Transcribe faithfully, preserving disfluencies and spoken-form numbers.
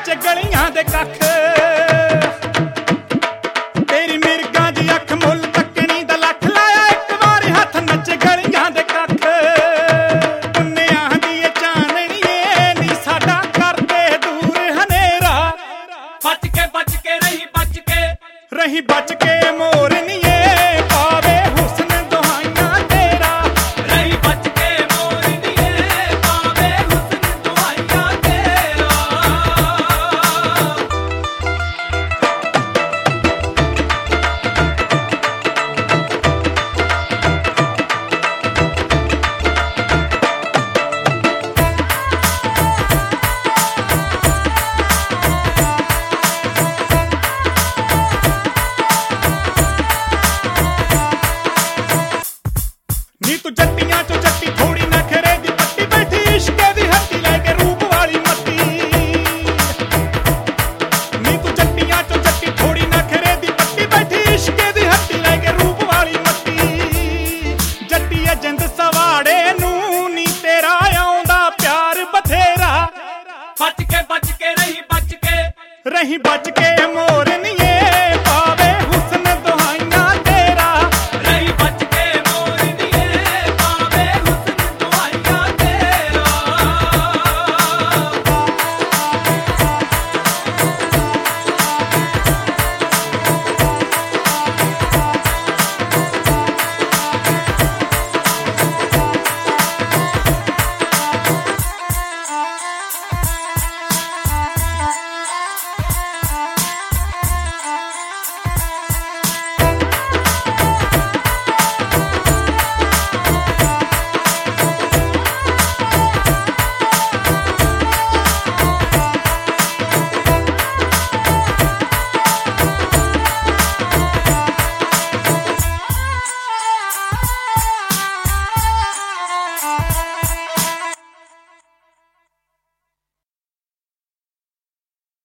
ਨੱਚੇ ਗਲੀਆਂ ਦੇ ਕੱਖ। ਤੇਰੀ ਮਿਰਗਾਂ ਦੀ ਅੱਖ ਮੁੱਲ ਤੱਕਣੀ ਦਾ ਲੱਖ ਲਾਇਆ ਇੱਕ ਵਾਰੀ ਹੱਥ ਨੱਚੇ ਗਲੀਆਂ ਦੇ ਕੱਖ। ਪੁੰਨਿਆਂ ਦੀ ਇਹ ਚਾਨਣੀਏ ਨੀ ਸਾਡਾ ਕਰਦੇ ਦੂਰ ਹਨੇਰਾ। ਬਚ ਕੇ ਬਚ ਕੇ ਰਹੀ ਬਚ ਕੇ ਰਹੀ ਬਚ ਕੇ ਮੋਰਨੀਏ ਪਾਵੇ ਹੁਸਨ ਦੁਹਾਈਆਂ ਤੇਰਾ। ਰਹੀ ਬਚ ਕੇ ਮੋਰਨੀਏ ਪਾਵੇ ਹੁਸਨ ਦੁਹਾਈਆਂ ਤੇਰਾ। ਨੀ ਤੂੰ ਜੱਟੀਆਂ ਚੋਂ ਜੱਟੀ ਥੋੜੀ ਨਖਰੇ ਦੀ ਪੱਟੀ ਬੈਠੀ ਇਸ਼ਕੇ ਦੀ ਹੱਟੀ ਲੈ ਕੇ ਰੂਪ ਵਾਲੀ ਮੱਤੀ। ਨੀ ਤੂੰ ਜੱਟੀਆਂ ਚੋਂ ਜੱਟੀ ਥੋੜੀ ਨਖਰੇ ਦੀ ਪੱਟੀ ਬੈਠੀ ਇਸ਼ਕੇ ਦੀ ਹੱਟੀ ਲੈ ਕੇ ਰੂਪ ਵਾਲੀ ਮੱਤੀ। ਜੱਟੀ ਐ ਜਿੰਦ ਸਵਾੜੇ ਨੂੰ ਨੀ ਤੇਰਾ ਆਉਂਦਾ ਪਿਆਰ ਬਥੇਰਾ। ਬਚ ਕੇ ਬਚ ਕੇ ਰਹੀ ਬਚ ਕੇ ਰਹੀ ਬਚ ਕੇ ਮੋਰਨੀਏ